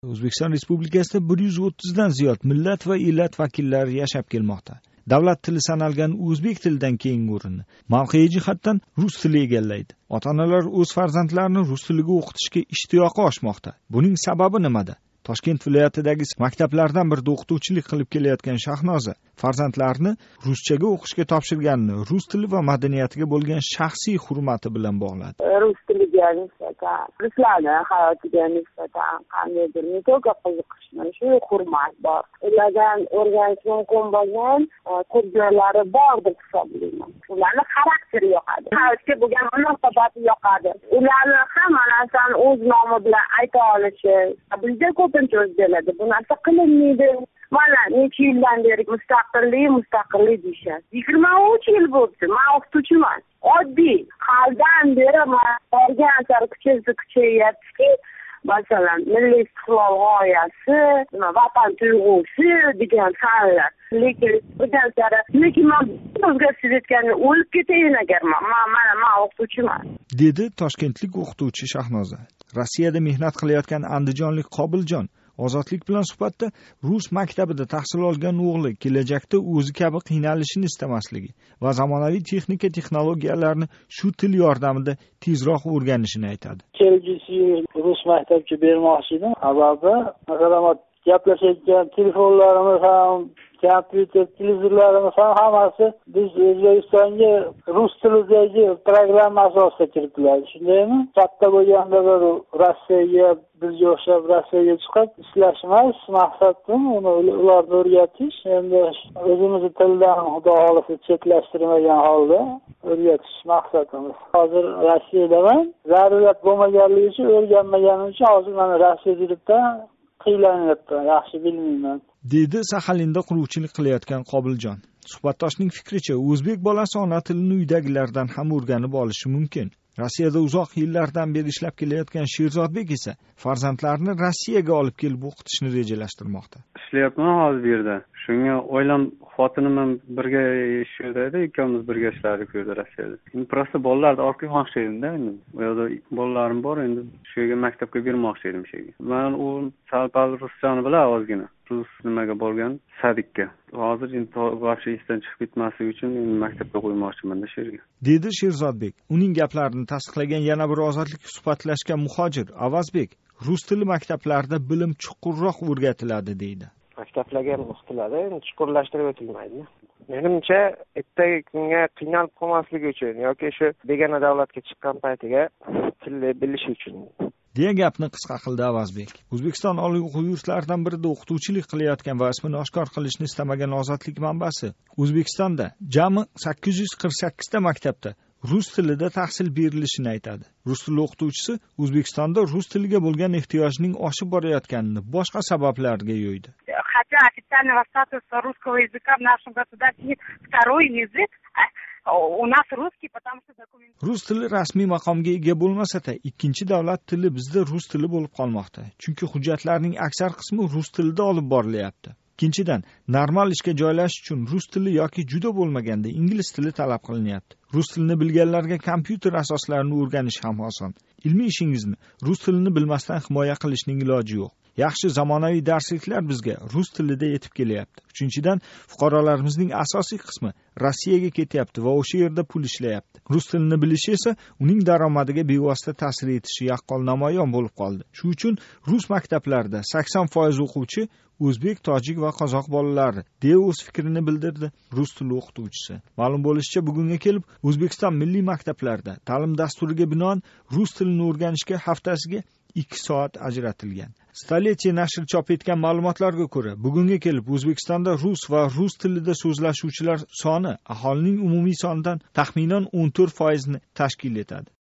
O'zbekiston Respublikasida 130 dan ziyod millat va elat vakillari yashab kelmoqda. Davlat tili sanalgan o'zbek tilidan keyingi o'rinni mavqei jihatdan rus tili egallaydi. Ota-onalar o'z farzandlarini rus tiliga o'qitishga ishtiyoqi oshmoqda. Buning sababi nimada? Toshkent viloyatidagi maktablardan birida o'qituvchilik qilib kelayotgan Shahnoza farzandlarini ruschaga o'qishga topshirganini rus tili va madaniyatiga bo'lgan shaxsiy hurmati bilan bog'ladi. Rus tiliga nisbatan, ruslarni hayotiga nisbatan qandaydir ne только qiziqishmi, shu hurmat bor. Ulardan o'rganish mumkin bo'lgan ko'p joylari bor deb hisoblayman. Ularning xarakteri yoqadi. Hayotga bo'lgan munosabati yoqadi. Ularni hamma narsani o'z nomi bilan ayta olishi, bizda ko'pincha o'zgaradi. Bu narsa qilinmaydi. Mana necha yildan beri mustaqillik deyishadi. 23 yil bo'ldi. Men o'qituvchiman. Oddiy haldan beri borgan sari kuchayyaptiki, masalan, milliy istiqlol g'oyasi, vatan tuyg'usi degan fanlar. Lekin men o'zgartirayotganda o'lib ketayin agar men o'qituvchiman. Dedi toshkentlik o'qituvchi Shahnoza. Rossiyada mehnat qilayotgan andijonlik Qobiljon Ozodlik bilan suhbatda rus maktabida tahsil olgan o'g'li kelajakda o'zi kabi qiynalishini istamasligi va zamonaviy texnika texnologiyalarni shu til yordamida tezroq o'rganishini aytadi. Kelgusi rus maktabga bermoqchi edim. Sababi, masalan, gaplashayotgan telefonlarimiz ham, kompyuter, televizorlarimiz ham hammasi biz O'zbekistonga rus tilidagi programma asosida kiritiladi. Shundaymi? Katta bo'lganda bir Rossiyaga bizga o'xshab Rossiyaga chiqib ishlashimiz maqsadim, ularni o'rgatish, endi o'zimizni tildan xudo xolisa chetlashtirmagan holda o'rgatish maqsadimiz. Hozir Rossiyadaman, zarurat bo'lmaganligi uchun o'rganmaganim uchun hozir mana Rossiyada yuribman, qiynalanyapman, yaxshi bilmayman. Dedi Saxalinda quruvchilik qilayotgan Qobiljon. Suhbatdoshning fikricha, o'zbek bolasi ona tilini uydagilardan ham o'rganib olishi mumkin. Rossiyada uzoq yillardan beri ishlab kelayotgan Sherzodbek esa farzandlarini Rossiyaga olib kelib o'qitishni rejalashtirmoqda. Ishlayapman hozir bu yerda. Shunga o'ylam xotinim ham birga ishlaydi, ikkimiz birga ishlardik bu yerda Rossiyada. Endi prosta bolalarni olib kelmoqchi edim-da endi. Bu yerda bolalarim bor, endi shu yerga maktabga bermoqchi edim shu yerga. Men u sal-pal ruschani bilan ozgina. Rus nimaga borgan? Sadikka. Hozir endi boshqa ishdan chiqib ketmaslik uchun maktabga qo'ymoqchiman shu yerga. Dedi Sherzodbek. Uning gaplarini tasdiqlagan yana bir ozodlik suhbatlashgan muhojir Avazbek rus tili maktablarida bilim chuqurroq o'rgatiladi deydi. Maktablarga ham o'qitiladi, chuqurlashtirib o'tilmaydi. Menimcha, ertaga kunga qiynalib qolmasligi uchun yoki shu begona davlatga chiqqan paytiga tilni bilish uchun deya gapni qisqa qildi Avazbek. O'zbekiston oliy o'quv yurtlaridan birida o'qituvchilik qilayotgan va ismini oshkor qilishni istamagan ozodlik manbasi O'zbekistonda jami 848 ta maktabda rus tilida tahsil berilishini aytadi. Rus tili o'qituvchisi O'zbekistonda rus tiliga bo'lgan ehtiyojning oshib borayotganini boshqa sabablarga yo'ydi. Хотя официального статуса русского языка в нашем государстве второй язык, у нас русский, потому что документ. Rus tili rasmiy maqomga ega bo'lmasa-da, ikkinchi davlat tili bizda rus tili bo'lib qolmoqda. Chunki hujjatlarning aksar qismi rus tilida olib borilyapti. Ikkinchidan, normal ishga joylashish uchun rus tili yoki juda bo'lmaganda ingliz tili talab qilinyapti. Rus tilini bilganlarga kompyuter asoslarini o'rganish ham oson. Ilmiy ishingizni rus tilini bilmasdan himoya qilishning iloji yo'q. Yaxshi zamonaviy darsliklar bizga rus tilida yetib kelyapti. Uchinchidan, fuqarolarimizning asosiy qismi Rossiyaga ketyapti va o'sha yerda pul ishlayapti. Rus tilini bilish esa uning daromadiga bevosita ta'sir etishi yaqqol namoyon bo'lib qoldi. Shuning uchun rus maktablarida 80% o'quvchi o'zbek, tojik va qozoq bolalari deya o'z fikrini bildirdi rus tili o'qituvchisi. Ma'lum bo'lishicha, bugunga kelib O'zbekiston milliy maktablarida ta'lim dasturiga binoan rus tilini o'rganishga haftasiga 2 soat ajratilgan. Stoletiya nashri chop etgan ma'lumotlarga ko'ra, bugunga kelib O'zbekistonda rus va rus tilida so'zlashuvchilar soni aholining umumiy sonidan taxminan 14% ni tashkil etadi.